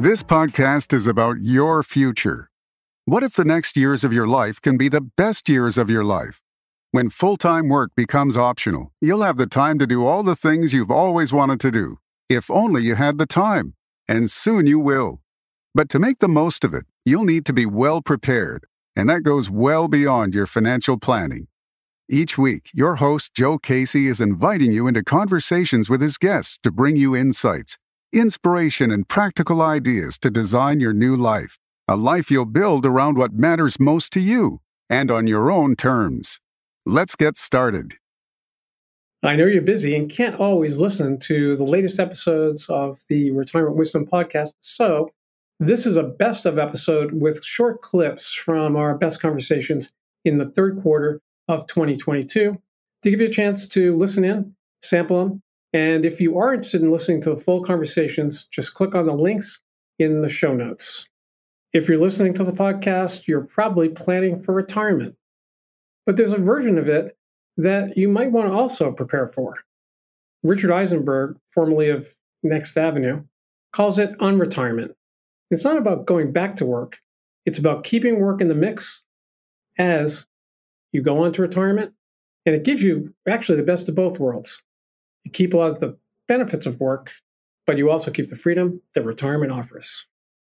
This podcast is about your future. What if the next years of your life can be the best years of your life? When full-time work becomes optional, you'll have the time to do all the things you've always wanted to do, if only you had the time. And soon you will. But to make the most of it, you'll need to be well prepared, and that goes well beyond your financial planning. Each week, your host, Joe Casey, is inviting you into conversations with his guests to bring you insights, inspiration, and practical ideas to design your new life, a life you'll build around what matters most to you and on your own terms. Let's get started. I know you're busy and can't always listen to the latest episodes of the Retirement Wisdom Podcast, so this is a best of episode with short clips from our best conversations in the third quarter of 2022 to give you a chance to listen in, sample them. And if you are interested in listening to the full conversations, just click on the links in the show notes. If you're listening to the podcast, you're probably planning for retirement. But there's a version of it that you might want to also prepare for. Richard Eisenberg, formerly of Next Avenue, calls it unretirement. It's not about going back to work. It's about keeping work in the mix as you go on to retirement. And it gives you actually the best of both worlds. You keep a lot of the benefits of work, but you also keep the freedom that retirement offers.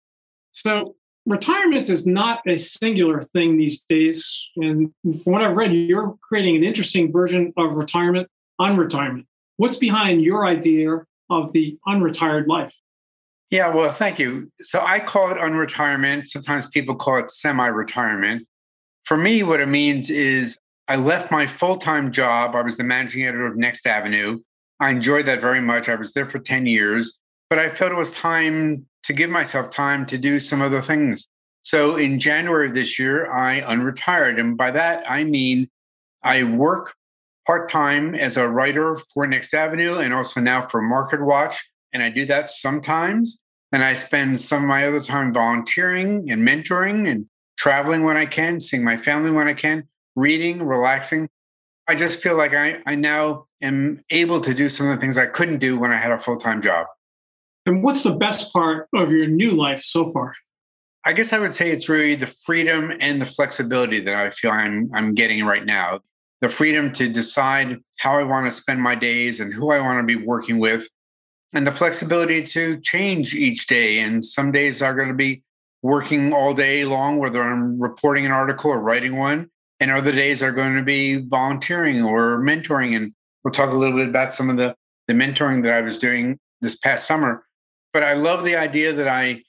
So retirement is not a singular thing these days. And from what I've read, you're creating an interesting version of retirement, unretirement. What's behind your idea of the unretired life? Yeah, well, thank you. So I call it unretirement. Sometimes people call it semi-retirement. For me, what it means is I left my full-time job. I was the managing editor of Next Avenue. I enjoyed that very much. I was there for 10 years, but I felt it was time to give myself time to do some other things. So in January of this year, I unretired. And by that, I mean I work part-time as a writer for Next Avenue and also now for MarketWatch. And I do that sometimes. And I spend some of my other time volunteering and mentoring and traveling when I can, seeing my family when I can, reading, relaxing. I just feel like I now am able to do some of the things I couldn't do when I had a full-time job. And what's the best part of your new life so far? I guess I would say it's really the freedom and the flexibility that I feel I'm getting right now. The freedom to decide how I want to spend my days and who I want to be working with, and the flexibility to change each day. And some days are going to be working all day long, whether I'm reporting an article or writing one. And other days are going to be volunteering or mentoring. And we'll talk a little bit about some of the mentoring that I was doing this past summer. But I love the idea that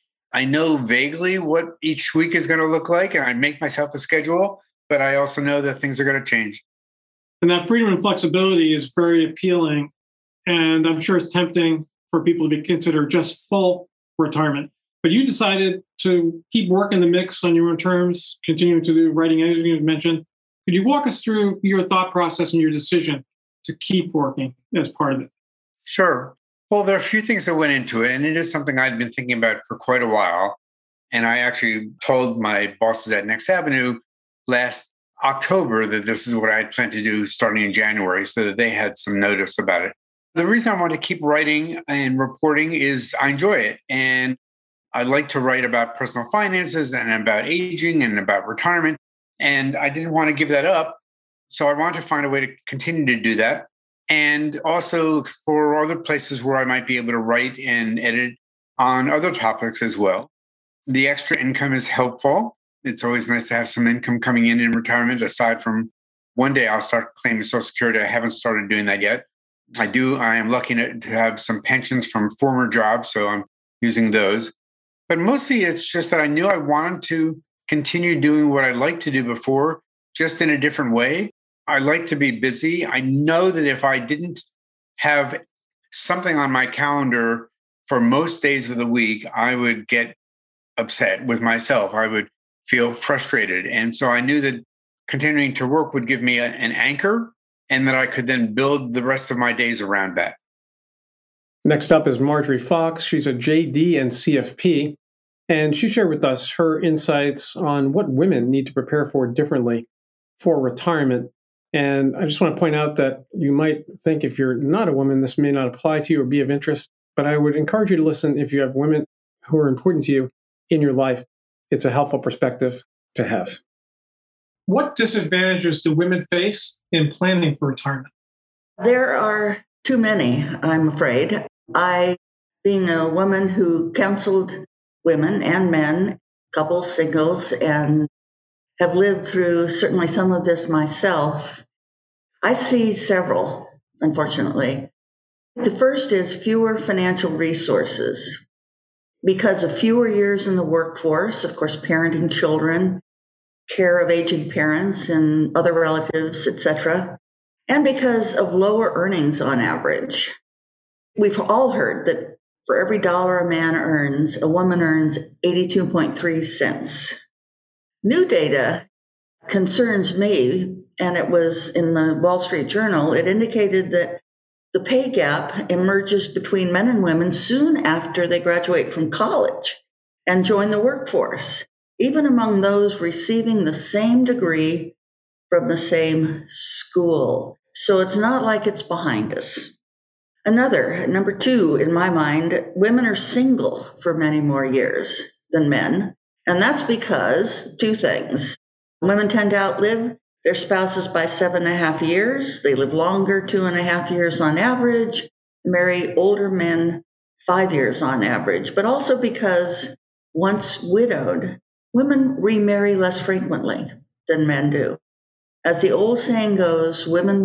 I know vaguely what each week is going to look like, and I make myself a schedule, but I also know that things are going to change. And that freedom and flexibility is very appealing. And I'm sure it's tempting for people to consider just full retirement. But you decided to keep work in the mix on your own terms, continuing to do writing, as you mentioned. Could you walk us through your thought process and your decision to keep working as part of it? Sure. Well, there are a few things that went into it, and it is something I'd been thinking about for quite a while. And I actually told my bosses at Next Avenue last October that this is what I had planned to do starting in January, so that they had some notice about it. The reason I want to keep writing and reporting is I enjoy it. And I like to write about personal finances and about aging and about retirement. And I didn't want to give that up. So I wanted to find a way to continue to do that and also explore other places where I might be able to write and edit on other topics as well. The extra income is helpful. It's always nice to have some income coming in retirement, aside from one day I'll start claiming Social Security. I haven't started doing that yet. I am lucky to have some pensions from former jobs, so I'm using those. But mostly it's just that I knew I wanted to continue doing what I liked to do before, just in a different way. I like to be busy. I know that if I didn't have something on my calendar for most days of the week, I would get upset with myself. I would feel frustrated. And so I knew that continuing to work would give me an anchor, and that I could then build the rest of my days around that. Next up is Marjorie Fox. She's a JD and CFP, and she shared with us her insights on what women need to prepare for differently for retirement. And I just want to point out that you might think if you're not a woman, this may not apply to you or be of interest, but I would encourage you to listen if you have women who are important to you in your life, it's a helpful perspective to have. What disadvantages do women face in planning for retirement? There are too many, I'm afraid. I, being a woman who counseled women and men, couples, singles, and have lived through certainly some of this myself, I see several, unfortunately. The first is fewer financial resources. Because of fewer years in the workforce, of course, parenting children, care of aging parents and other relatives, etc., and because of lower earnings on average. We've all heard that for every dollar a man earns, a woman earns 82.3 cents. New data concerns me, and it was in the Wall Street Journal. It indicated that the pay gap emerges between men and women soon after they graduate from college and join the workforce, even among those receiving the same degree from the same school. So it's not like it's behind us. Number two, in my mind, women are single for many more years than men. And that's because two things. Women tend to outlive their spouses by 7.5 years. They live longer, 2.5 years on average, marry older men 5 years on average. But also because once widowed, women remarry less frequently than men do. As the old saying goes, women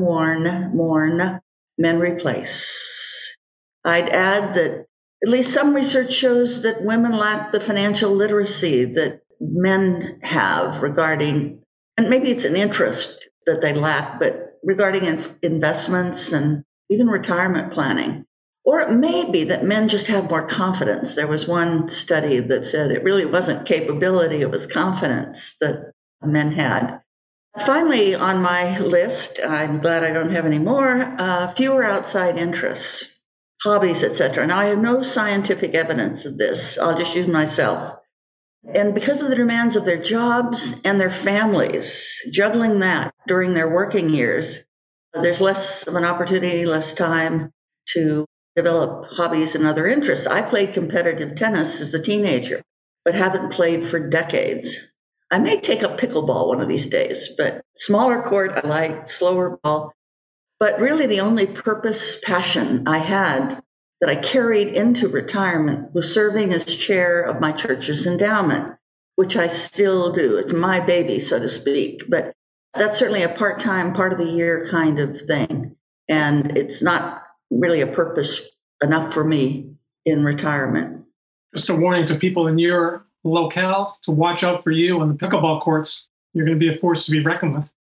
mourn, men replace. I'd add that at least some research shows that women lack the financial literacy that men have regarding, and maybe it's an interest that they lack, but regarding investments and even retirement planning. Or it may be that men just have more confidence. There was one study that said it really wasn't capability, it was confidence that men had. Finally, on my list, I'm glad I don't have any more, fewer outside interests, hobbies, etc. Now, I have no scientific evidence of this. I'll just use myself. And because of the demands of their jobs and their families, juggling that during their working years, there's less of an opportunity, less time to develop hobbies and other interests. I played competitive tennis as a teenager, but haven't played for decades. I may take up pickleball one of these days, but smaller court I like, slower ball. But really the only passion I had that I carried into retirement was serving as chair of my church's endowment, which I still do. It's my baby, so to speak. But that's certainly a part-time, part of the year kind of thing. And it's not really a purpose enough for me in retirement. Just a warning to people in your locale to watch out for you on the pickleball courts. You're going to be a force to be reckoned with.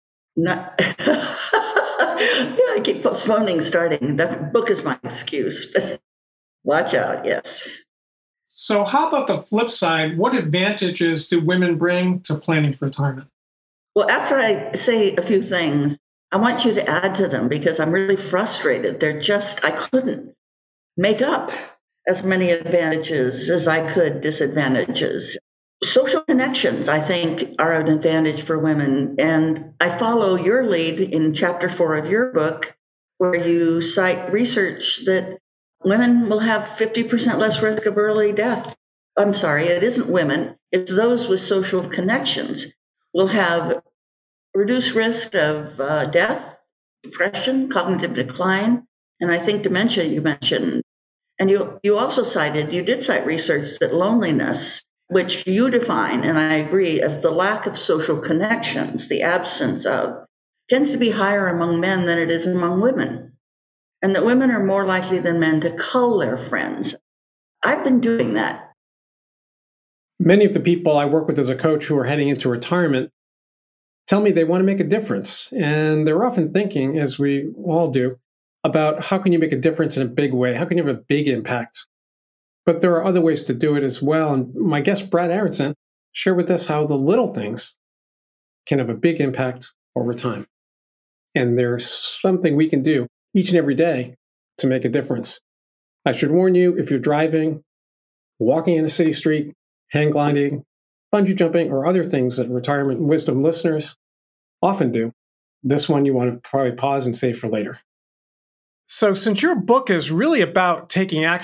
I keep postponing starting. That book is my excuse, but watch out, yes. So how about the flip side? What advantages do women bring to planning for retirement? Well, after I say a few things, I want you to add to them because I'm really frustrated. I couldn't make up as many advantages as I could disadvantages. Social connections, I think, are an advantage for women. And I follow your lead in chapter 4 of your book, where you cite research that women will have 50% less risk of early death. I'm sorry, it isn't women. It's those with social connections will have reduced risk of death, depression, cognitive decline, and I think dementia you mentioned. And you did cite research that loneliness, which you define, and I agree, as the lack of social connections, the absence of, tends to be higher among men than it is among women. And that women are more likely than men to cull their friends. I've been doing that. Many of the people I work with as a coach who are heading into retirement tell me they want to make a difference. And they're often thinking, as we all do, about how can you make a difference in a big way? How can you have a big impact? But there are other ways to do it as well. And my guest, Brad Aronson, shared with us how the little things can have a big impact over time. And there's something we can do each and every day to make a difference. I should warn you, if you're driving, walking in a city street, hang gliding, bungee jumping, or other things that retirement wisdom listeners often do, this one you want to probably pause and save for later. So since your book is really about taking action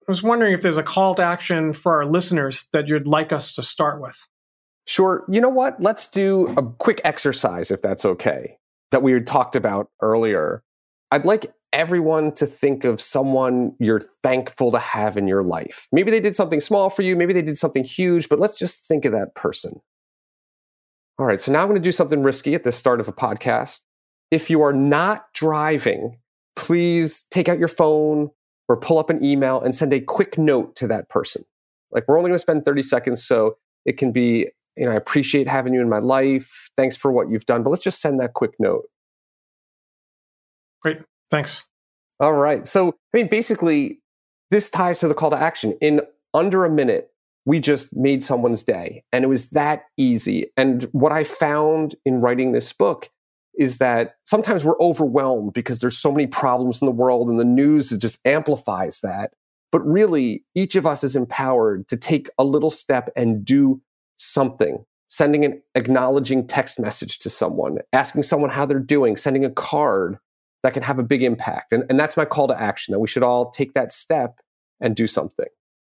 was wondering if there's a call to action for our listeners that you'd like us to start with. Sure. You know what? Let's do a quick exercise, if that's okay, that we had talked about earlier. I'd like everyone to think of someone you're thankful to have in your life. Maybe they did something small for you. Maybe they did something huge, but let's just think of that person. All right. So now I'm going to do something risky at the start of a podcast. If you are not driving, please take out your phone or pull up an email and send a quick note to that person. Like, we're only going to spend 30 seconds, so it can be, I appreciate having you in my life. Thanks for what you've done. But let's just send that quick note. Great. Thanks. All right. So, basically, this ties to the call to action. In under a minute, we just made someone's day. And it was that easy. And what I found in writing this book is that sometimes we're overwhelmed because there's so many problems in the world and the news just amplifies that. But really, each of us is empowered to take a little step and do something. Sending an acknowledging text message to someone, asking someone how they're doing, sending a card that can have a big impact. And that's my call to action, that we should all take that step and do something.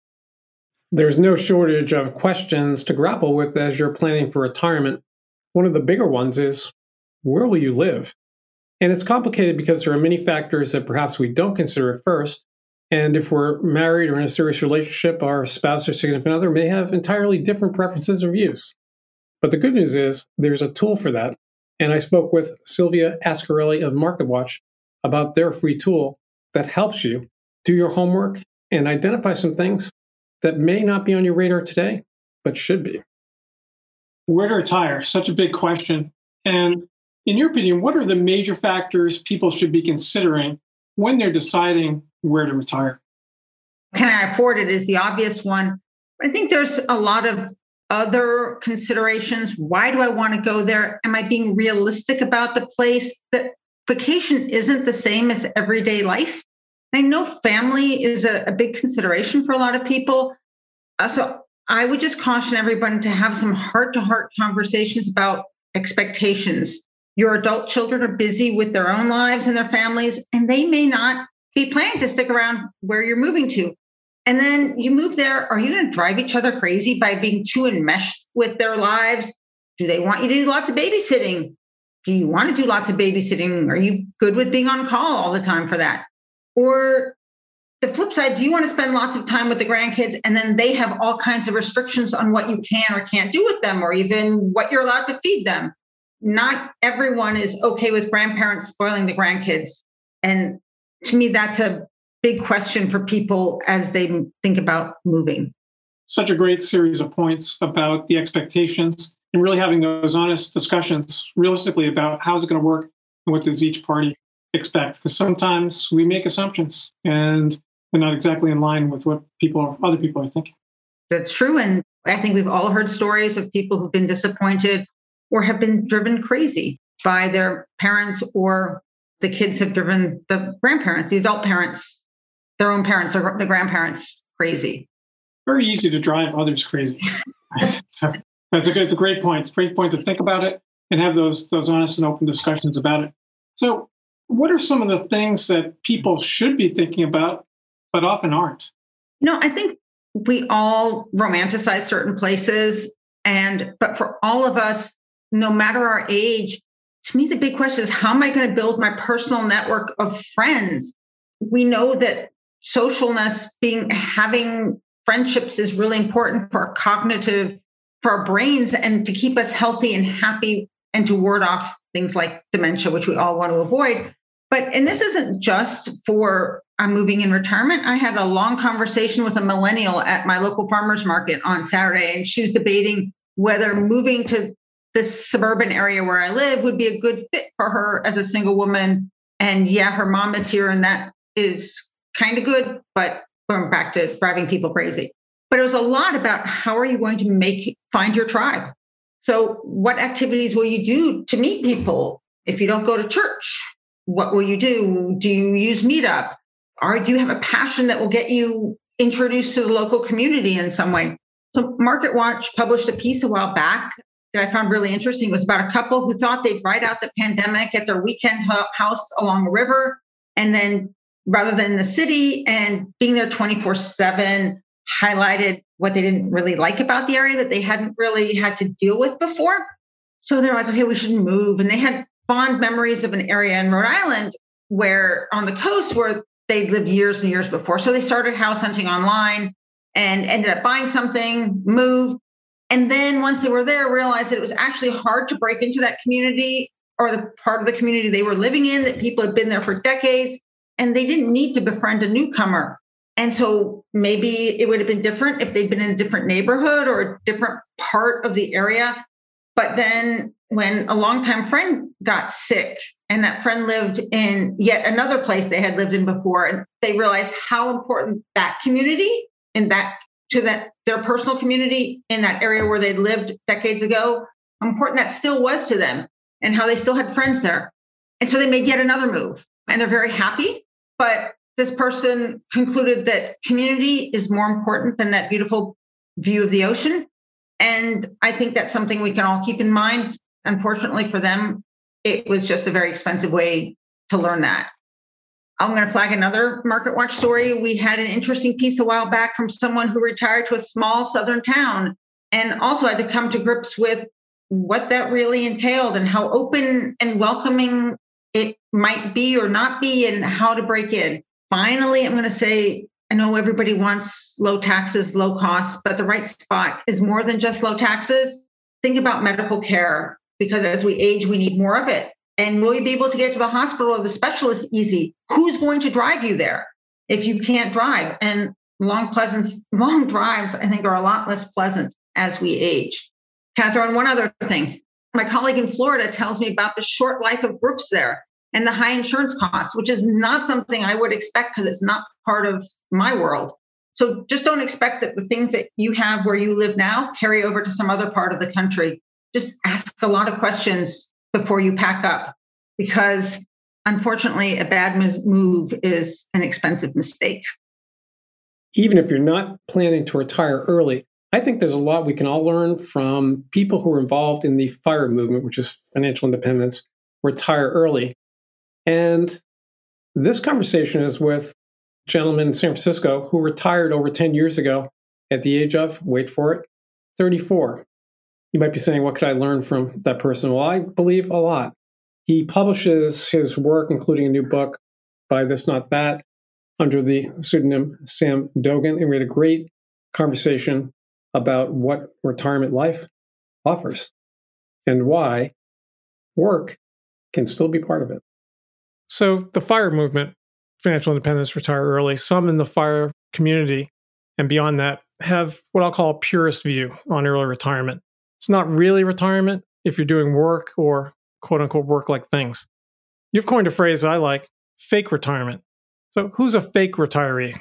There's no shortage of questions to grapple with as you're planning for retirement. One of the bigger ones is, where will you live? And it's complicated because there are many factors that perhaps we don't consider at first. And if we're married or in a serious relationship, our spouse or significant other may have entirely different preferences or views. But the good news is there's a tool for that. And I spoke with Sylvia Ascarelli of MarketWatch about their free tool that helps you do your homework and identify some things that may not be on your radar today, but should be. Where to retire? Such a big question. And in your opinion, what are the major factors people should be considering when they're deciding where to retire? Can I afford it is the obvious one. I think there's a lot of other considerations. Why do I want to go there? Am I being realistic about the place? That vacation isn't the same as everyday life. I know family is a big consideration for a lot of people. So I would just caution everyone to have some heart-to-heart conversations about expectations. Your adult children are busy with their own lives and their families, and they may not be planning to stick around where you're moving to. And then you move there. Are you going to drive each other crazy by being too enmeshed with their lives? Do they want you to do lots of babysitting? Do you want to do lots of babysitting? Are you good with being on call all the time for that? Or the flip side, do you want to spend lots of time with the grandkids and then they have all kinds of restrictions on what you can or can't do with them, or even what you're allowed to feed them? Not everyone is okay with grandparents spoiling the grandkids. And to me, that's a big question for people as they think about moving. Such a great series of points about the expectations and really having those honest discussions realistically about how's it going to work and what does each party expect. Because sometimes we make assumptions and they're not exactly in line with what other people are thinking. That's true. And I think we've all heard stories of people who've been disappointed or have been driven crazy by their parents, or the kids have driven the grandparents, the adult parents, their own parents or the grandparents crazy. Very easy to drive others crazy. So that's a great point. It's a great point to think about it and have those honest and open discussions about it. So what are some of the things that people should be thinking about, but often aren't? I think we all romanticize certain places. But for all of us, no matter our age, to me, the big question is, how am I going to build my personal network of friends? We know that socialness, having friendships is really important for our brains and to keep us healthy and happy and to ward off things like dementia, which we all want to avoid. And this isn't just for I'm moving in retirement. I had a long conversation with a millennial at my local farmers market on Saturday, and she was debating whether moving to this suburban area where I live would be a good fit for her as a single woman. And yeah, her mom is here, and that is kind of good, but going back to driving people crazy. But it was a lot about how are you going to find your tribe? So what activities will you do to meet people? If you don't go to church, what will you do? Do you use Meetup? Or do you have a passion that will get you introduced to the local community in some way? So MarketWatch published a piece a while back that I found really interesting. It was about a couple who thought they'd ride out the pandemic at their weekend house along a river and then rather than in the city, and being there 24/7 highlighted what they didn't really like about the area that they hadn't really had to deal with before. So they're like, okay, we should move. And they had fond memories of an area in Rhode Island where on the coast where they'd lived years and years before. So they started house hunting online and ended up buying something, moved. And then once they were there, realized that it was actually hard to break into that community or the part of the community they were living in, that people had been there for decades, and they didn't need to befriend a newcomer. And so maybe it would have been different if they'd been in a different neighborhood or a different part of the area. But then when a longtime friend got sick and that friend lived in yet another place they had lived in before, and they realized how important that community and their personal community in that area where they'd lived decades ago, how important that still was to them and how they still had friends there. And so they made yet another move and they're very happy. But this person concluded that community is more important than that beautiful view of the ocean. And I think that's something we can all keep in mind. Unfortunately for them, it was just a very expensive way to learn that. I'm going to flag another MarketWatch story. We had an interesting piece a while back from someone who retired to a small southern town and also had to come to grips with what that really entailed and how open and welcoming it might be or not be and how to break in. Finally, I'm going to say, I know everybody wants low taxes, low costs, but the right spot is more than just low taxes. Think about medical care, because as we age, we need more of it. And will you be able to get to the hospital or the specialist easy? Who's going to drive you there if you can't drive? And long drives, I think, are a lot less pleasant as we age. Can I throw in one other thing? My colleague in Florida tells me about the short life of roofs there and the high insurance costs, which is not something I would expect because it's not part of my world. So just don't expect that the things that you have where you live now carry over to some other part of the country. Just ask a lot of questions before you pack up, because unfortunately, a bad move is an expensive mistake. Even if you're not planning to retire early, I think there's a lot we can all learn from people who are involved in the FIRE movement, which is financial independence, retire early. And this conversation is with a gentleman in San Francisco who retired over 10 years ago at the age of, wait for it, 34. You might be saying, what could I learn from that person? Well, I believe a lot. He publishes his work, including a new book, Buy This, Not That, under the pseudonym Sam Dogan. And we had a great conversation about what retirement life offers and why work can still be part of it. So the FIRE movement, financial independence, retire early, some in the FIRE community and beyond that have what I'll call a purist view on early retirement. It's not really retirement if you're doing work or quote unquote work-like things. You've coined a phrase I like, fake retirement. So who's a fake retiree?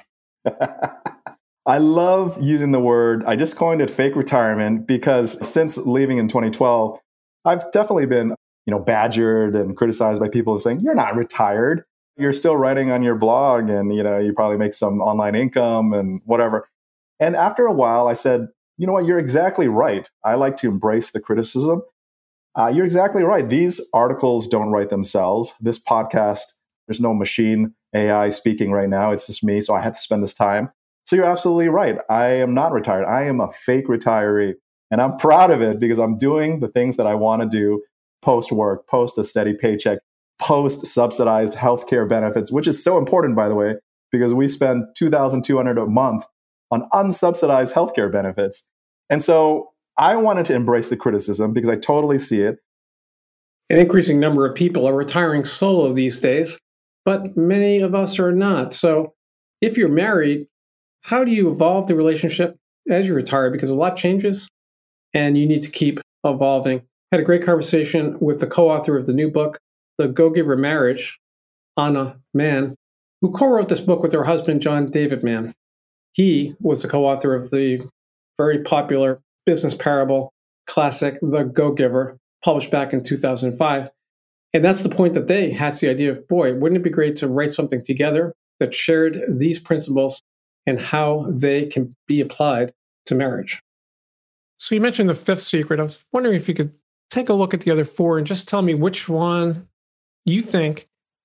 I love using the word, I just coined it fake retirement because since leaving in 2012, I've definitely been, badgered and criticized by people saying, you're not retired. You're still writing on your blog and, you probably make some online income and whatever. And after a while, I said, you know what, you're exactly right. I like to embrace the criticism. You're exactly right. These articles don't write themselves. This podcast, there's no machine AI speaking right now. It's just me. So I had to spend this time. So you're absolutely right. I am not retired. I am a fake retiree. And I'm proud of it because I'm doing the things that I want to do post-work, post a steady paycheck, post-subsidized healthcare benefits, which is so important, by the way, because we spend $2,200 a month on unsubsidized healthcare benefits. And so I wanted to embrace the criticism because I totally see it. An increasing number of people are retiring solo these days, but many of us are not. So if you're married, how do you evolve the relationship as you retire? Because a lot changes and you need to keep evolving. I had a great conversation with the co-author of the new book, The Go-Giver Marriage, Anna Mann, who co-wrote this book with her husband, John David Mann. He was the co-author of the very popular business parable classic, The Go-Giver, published back in 2005. And that's the point that they hatched the idea of, boy, wouldn't it be great to write something together that shared these principles and how they can be applied to marriage. So you mentioned the fifth secret. I was wondering if you could take a look at the other four and just tell me which one you think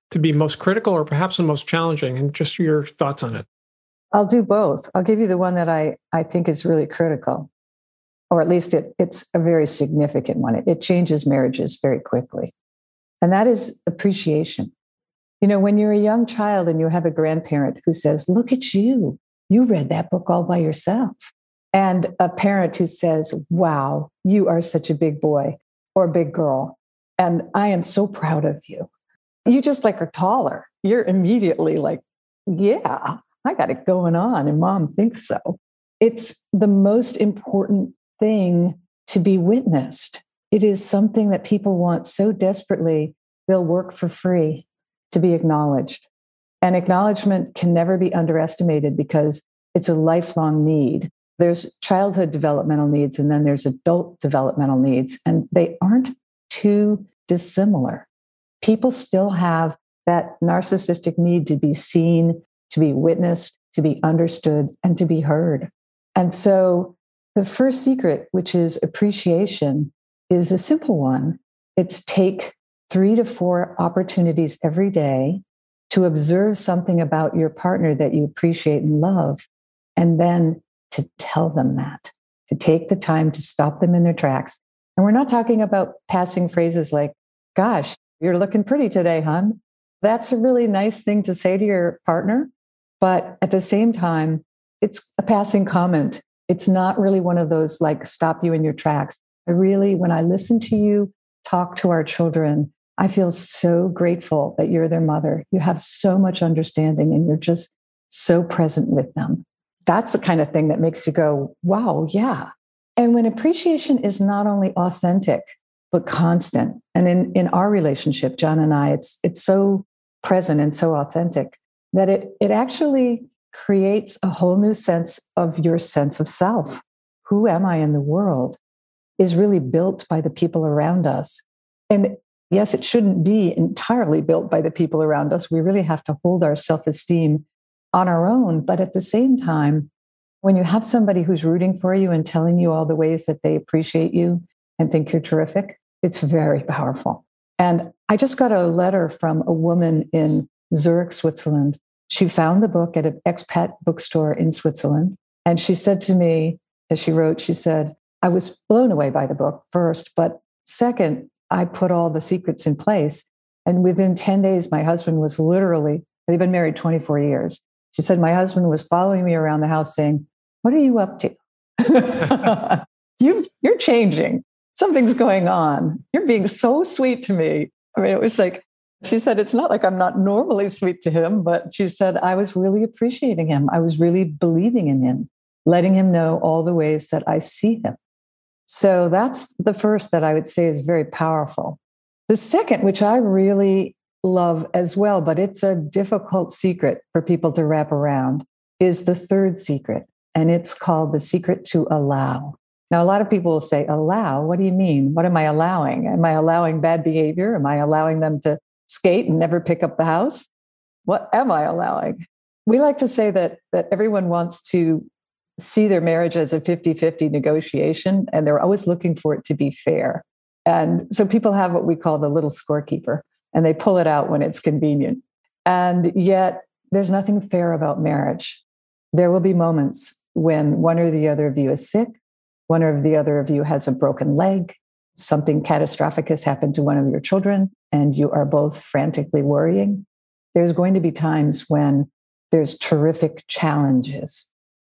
to be most critical or perhaps the most challenging? And just your thoughts on it. I'll do both. I'll give you the one that I think is really critical, or at least it's a very significant one. It changes marriages very quickly. And that is appreciation. You know, when you're a young child and you have a grandparent who says, look at you, you read that book all by yourself. And a parent who says, wow, you are such a big boy or big girl. And I am so proud of you. You just like are taller. You're immediately like, yeah, I got it going on. And mom thinks so. It's the most important thing to be witnessed. It is something that people want so desperately, they'll work for free to be acknowledged. And acknowledgement can never be underestimated because it's a lifelong need. There's childhood developmental needs, and then there's adult developmental needs, and they aren't too dissimilar. People still have that narcissistic need to be seen, to be witnessed, to be understood, and to be heard. And so the first secret, which is appreciation, is a simple one. It's take 3 to 4 opportunities every day to observe something about your partner that you appreciate and love, and then to tell them that, to take the time to stop them in their tracks. And we're not talking about passing phrases like, gosh, you're looking pretty today, hon. That's a really nice thing to say to your partner. But at the same time, it's a passing comment. It's not really one of those like stop you in your tracks. When I listen to you talk to our children, I feel so grateful that you're their mother. You have so much understanding and you're just so present with them. That's the kind of thing that makes you go, wow, yeah. And when appreciation is not only authentic, but constant. And in our relationship, John and I, it's so present and so authentic that it actually creates a whole new sense of your sense of self. Who am I in the world is really built by the people around us. And yes, it shouldn't be entirely built by the people around us. We really have to hold our self-esteem on our own. But at the same time, when you have somebody who's rooting for you and telling you all the ways that they appreciate you and think you're terrific, it's very powerful. And I just got a letter from a woman in Zurich, Switzerland. She found the book at an expat bookstore in Switzerland. And she said to me, as she wrote, she said, I was blown away by the book first, but second, I put all the secrets in place. And within 10 days, my husband was literally, they've been married 24 years. She said, my husband was following me around the house saying, what are you up to? You're changing. Something's going on. You're being so sweet to me. I mean, it was like, she said, it's not like I'm not normally sweet to him, but she said, I was really appreciating him. I was really believing in him, letting him know all the ways that I see him. So that's the first that I would say is very powerful. The second, which I really love as well, but it's a difficult secret for people to wrap around, is the third secret. And it's called the secret to allow. Now, a lot of people will say, allow? What do you mean? What am I allowing? Am I allowing bad behavior? Am I allowing them to skate and never pick up the house? What am I allowing? We like to say that everyone wants to see their marriage as a 50-50 negotiation, and they're always looking for it to be fair. And so people have what we call the little scorekeeper, and they pull it out when it's convenient. And yet there's nothing fair about marriage. There will be moments when one or the other of you is sick, one or the other of you has a broken leg, something catastrophic has happened to one of your children, and you are both frantically worrying. There's going to be times when there's terrific challenges.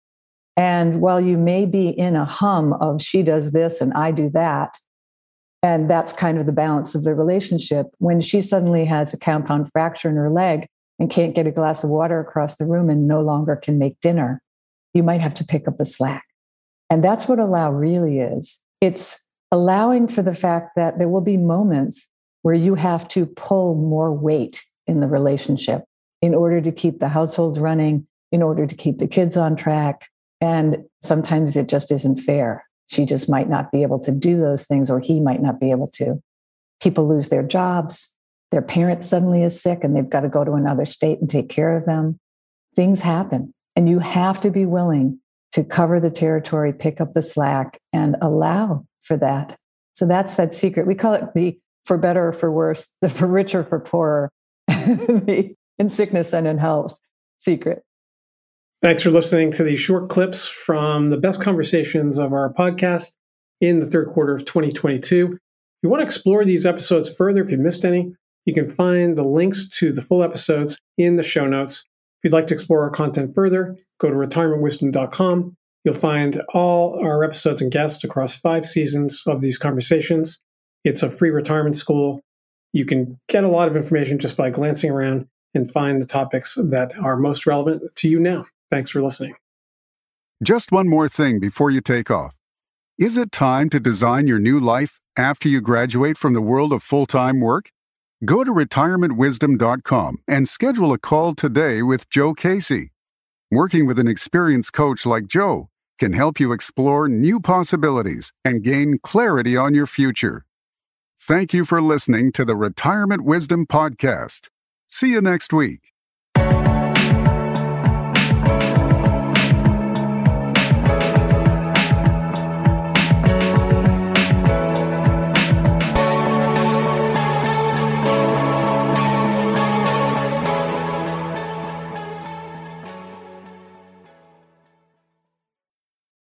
And while you may be in a hum of she does this and I do that, and that's kind of the balance of the relationship, when she suddenly has a compound fracture in her leg and can't get a glass of water across the room and no longer can make dinner, you might have to pick up the slack. And that's what allow really is. It's allowing for the fact that there will be moments where you have to pull more weight in the relationship in order to keep the household running, in order to keep the kids on track. And sometimes it just isn't fair. She just might not be able to do those things, or he might not be able to. People lose their jobs. Their parent suddenly is sick and they've got to go to another state and take care of them. Things happen. And you have to be willing to cover the territory, pick up the slack, and allow for that. So that's that secret. We call it the for better or for worse, the for richer, for poorer. in sickness and in health secret. Thanks for listening to these short clips from the best conversations of our podcast in the third quarter of 2022. If you want to explore these episodes further, if you missed any, you can find the links to the full episodes in the show notes. If you'd like to explore our content further, go to retirementwisdom.com. You'll find all our episodes and guests across 5 seasons of these conversations. It's a free retirement school. You can get a lot of information just by glancing around and find the topics that are most relevant to you now. Thanks for listening. Just one more thing before you take off. Is it time to design your new life after you graduate from the world of full-time work? Go to retirementwisdom.com and schedule a call today with Joe Casey. Working with an experienced coach like Joe can help you explore new possibilities and gain clarity on your future. Thank you for listening to the Retirement Wisdom Podcast. See you next week.